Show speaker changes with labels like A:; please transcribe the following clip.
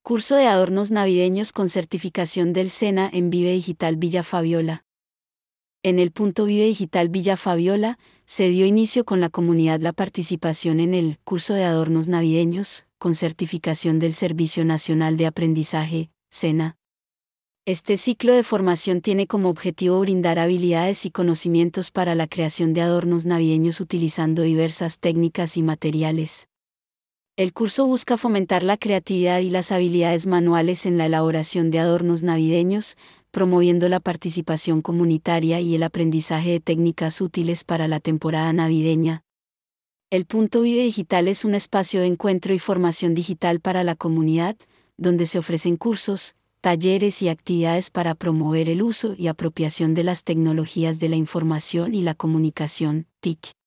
A: Curso de adornos navideños con certificación del SENA en Vive Digital Villa Fabiola. En el punto Vive Digital Villa Fabiola, se dio inicio con la comunidad la participación en el curso de adornos navideños, con certificación del Servicio Nacional de Aprendizaje, SENA. Este ciclo de formación tiene como objetivo brindar habilidades y conocimientos para la creación de adornos navideños utilizando diversas técnicas y materiales. El curso busca fomentar la creatividad y las habilidades manuales en la elaboración de adornos navideños, promoviendo la participación comunitaria y el aprendizaje de técnicas útiles para la temporada navideña. El punto Vive Digital es un espacio de encuentro y formación digital para la comunidad, donde se ofrecen cursos, talleres y actividades para promover el uso y apropiación de las tecnologías de la información y la comunicación, TIC.